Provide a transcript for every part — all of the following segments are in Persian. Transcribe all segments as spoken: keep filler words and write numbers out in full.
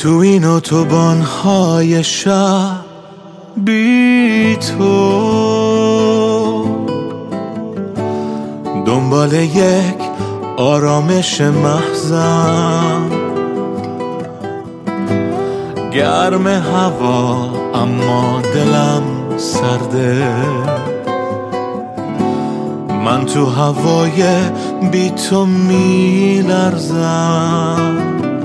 تو این اتوبان‌های شب بی تو، دنبال یک آرامش محضم، گرم هوا اما دلم سرده، من تو هوای بی تو می لرزم،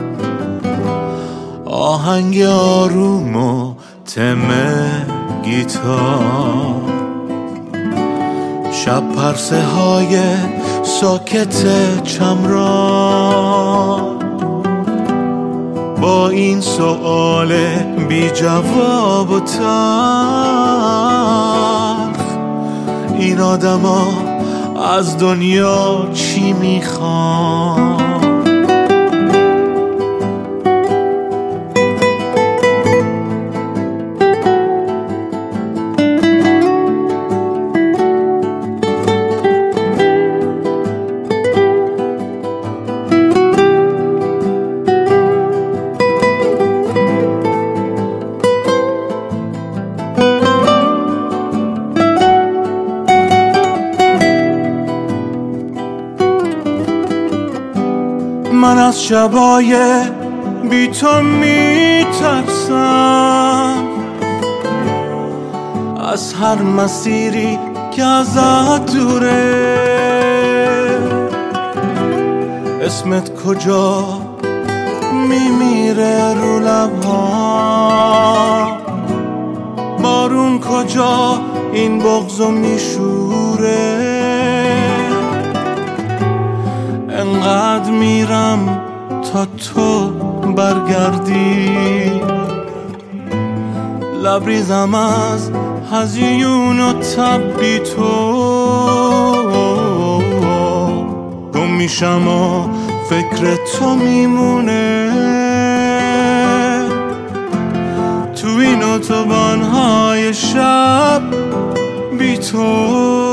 آهنگ آروم و تم گیتار، شب پرسه های ساکت چمران، با این سؤال بی جواب و تلخ، این آدما از دنیا چی میخوان؟ من از شبای بی تو می ترسم، از هر مسیری که ازت دوره، اسمت کجا می میره رو لبها، بارون کجا این بغضو می شوره، انقدر میرم تا تو برگردی، لبریزم از هزیون و تب بی تو، گم میشم و فکر تو میمونه، تو این اتوبان‌های شب بی تو.